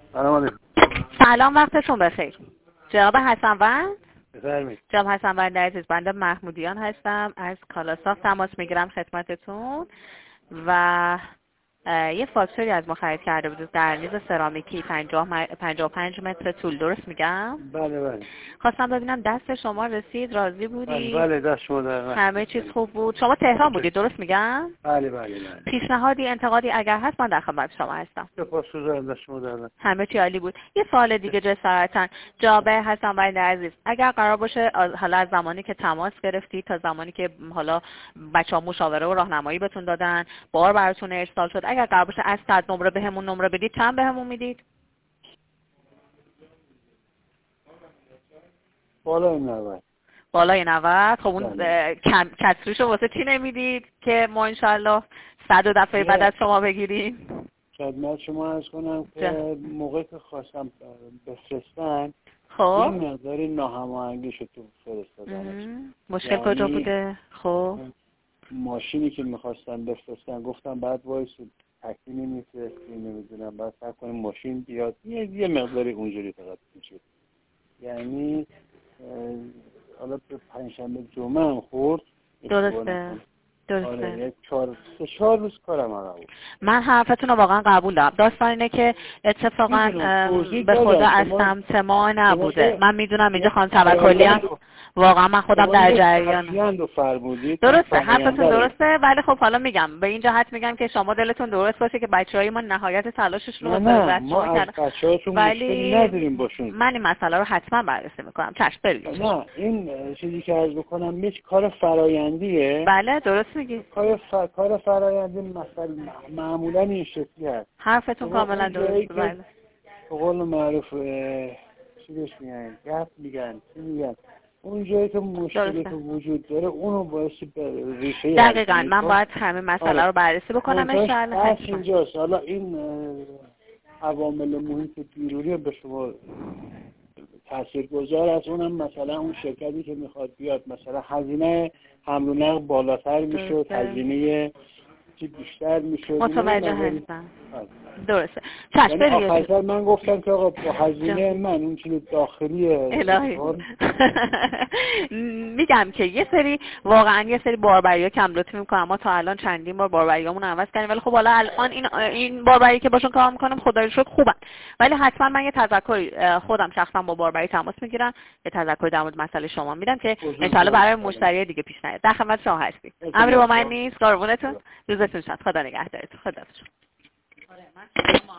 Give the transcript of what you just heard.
سلام علیکم. سلام، وقتتون بخیر. جناب حسنوند؟ بفرمایید. جناب حسنوند عزیز، بنده محمودیان هستم، از کالاساف تماس میگیرم خدمتتون و یه فاکتوری از ما خرید کرده بودید در نیز سرامیکی 55 متر طول، درست میگم؟ بله. خواستم ببینم دست شما رسید، راضی بودید؟ بله دست شما در همه چیز خوب بود. شما تهران بودید، درست میگم؟ بله. پیشنهادی، انتقادی اگر هست من در خدمت شما هستم. سپاسگزارم، دست شما در همه چی عالی بود. یه سوال دیگه جسارتاً جناب حسنوند عزیز، اگر قرار باشه حالا از زمانی که تماس گرفتید تا زمانی که حالا بچه‌ها مشاوره و راهنمایی بهتون دادن، بار براتون ارسال شد، اگر قرار باشه از 100 نمره بهمون نمره بدید، چند بهمون میدید؟ بالای 90. خب اون کسریشو واسه چی نمیدید که ما انشالله 100 دفعه بعد از شما بگیریم؟ خدمت شما عرض کنم که موقعی که خواستم بفرستن خب این مقداری ناهماهنگی شد تو فرستادن. مشکل کجا بوده؟ خب ماشینی که میخواستن بفرستن گفتم بعد وایسید تکلیمی میفرستی، نمیدونم بعد فکر کنیم ماشین بیاد، یه مقداری اونجوری فقط میشد. یعنی حالا به پنجشنبه جمعه هم خورد. درسته. آره 4 روز کارم عقب بود. من حرفتون رو واقعا قبول دارم. داستان اینه که اتفاقا به خدا از سمت ما نبوده. من میدونم اینجا خانم توکلی هم واقعا من خودم در جریان. درسته، حرفتون درسته، ولی خب حالا میگم به این جهت میگم که شما دلتون درست باشه که بچه‌های ما نهایت تلاششون رو به ما از بچه‌هاتون مشکلی نداریم باشون. من این مسئله رو حتما بررسی میکنم. چشم برید. نه این چیزی که عرض بکنم یک کار فرآیندیه. بله درست میگی. کار فرآیندی مثلا معمولا این شکلی هست. حرفتون کاملا درسته. بله. به قول معروف چی بهش میگن؟ گپ میگن. چی میگن؟ اون جایی که مشکلی که وجود داره اونو باعث ریشه دقیقاً من باید همین مسئله رو بررسی بکنم ان شاءالله. اینجاست. حالا این عوامل محیط بیرونی به شما تاثیرگذار از اونم مثلا اون شرکتی که میخواد بیاد مثلا هزینه حمل و نقل بالاتر میشد، هزینه چی بیشتر میشد. متوجه هستم. درسته. چشم برید. آخر من گفتم که آقا با هزینه من اون چیز داخلی الهی میگم که یه سری واقعا یه سری باربری‌ها کم لطفی میکنم. ما تا الان چندین بار باربریامون عوض کردیم ولی خب حالا الان این باربری که باشون کار میکنم خدا رو شکر خوبن. ولی حتما من یه تذکری خودم شخصا با باربری تماس میگیرم، یه تذکری در مورد مسئله شما میدم که ان شاءالله برای مشتری دیگه پیش نیاد. در خدمت شما هستیم. امری با من نیست. قربونتون. روزتون شاد. خدا نگهدارتون. خدا